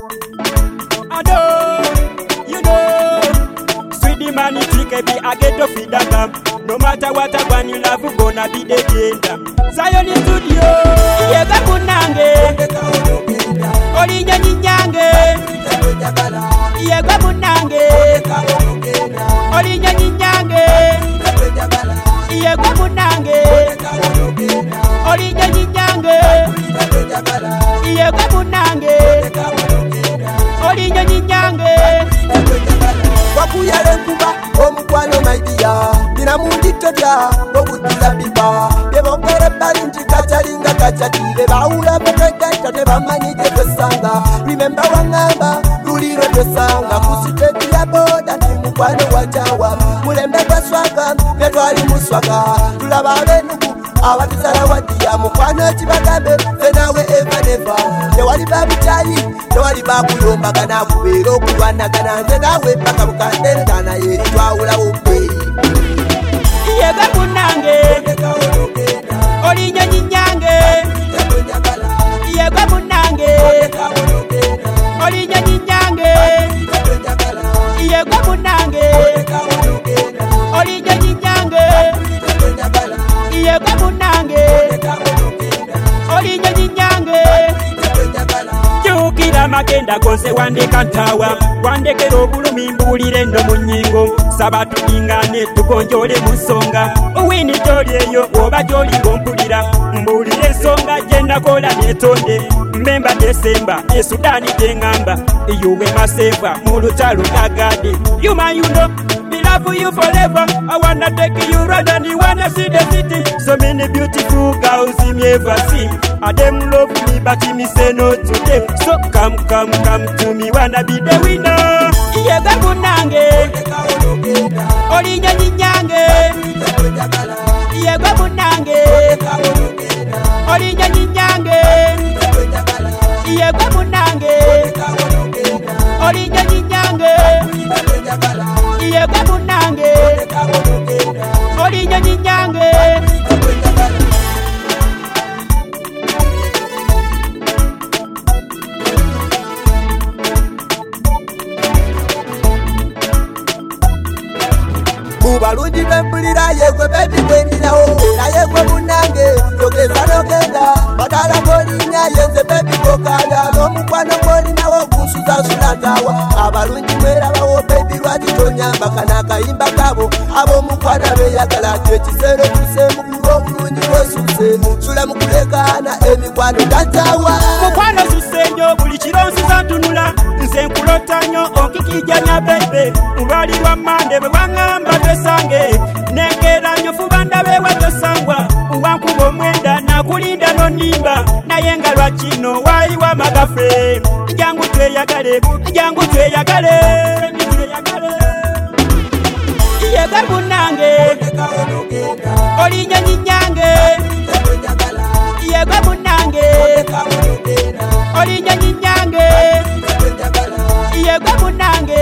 I know, you know. Sweet the money ticket be I get to feed that them. No matter what I want, you love gonna be the game. Zion studio, yega munange. Olinya ninyange. Yega munange. Olinya ninyange. Yega munange. Olinya ninyange. Yega munange. Olinya ninyange. Wakuyale kuba omukwano maidia Dina mundito dya obutila biba Bebongere balinji kachalinga kachatile Baula betegeta tebamanyi jetosanga Remember wangamba luliro tosanga Kusiteti ya boda ni mukwano wajawa Mulembe kwa swaga metwali muswaga Tulaba benugu abatuzala wadiya mukwano chibagambe Fenawe eva neva Tewali babu chali Tewali babu yomba gana kubero kuwana gana Fenawe baka mukandendana yeri twawula uperi Yega munange Olinya ninyange Yega munange Olinya ninyange Yega munange Olinya ninyange Yega munange Olinya ninyange Jukira magenda konse wandeka ntawa Wandekera obulumi mbulire ndo mu nnyingo Saba tulingane tukonjole mu nsonga Owini gyoli eyo oba gyoli ngompulira Mbulire ensonga gye nakola netonde Mbemba Desemba e Sudani gye ngamba Yuwe maseva mu lutalo Kagadi You man you know me love you forever I wanna take you round and you wanna see the city So many beautiful girls you me ever see And them love me but me say no to them So come to me wanna be the winner Yega munange Olinya ninyange Yega munange Olinya ninyange Yega munange Olinya ninyange Yega munange Olinya ninyange Balungi bempulira yegwe baby bweninawo Era yegwe munange Yogeza nogenda Badala golinya yenze baby kokanda Nomukwano golinawo kunsuza sunatawa Abalungi mwerabawo baby lwaki tonyamba Kana kayimba kabo Abo mukwana beyagala Twekisero tuse mukuro omulungi wesuse Sula mukulekana emikwano tantawa Mukwano susenyo buli kironsi zantunula Nze nkulota nnyo onkikijanya baby Mubali lwa mande bwe wangamba twesange Nengera nnyo fuba ndabe watosangwa Wankuba omwenda nakulinda nonimba Naye nga lwakino wayiwa magafe Jangu tweyagale Yega munange Olinya ninyange Yega munange Olinya ninyange Yega munange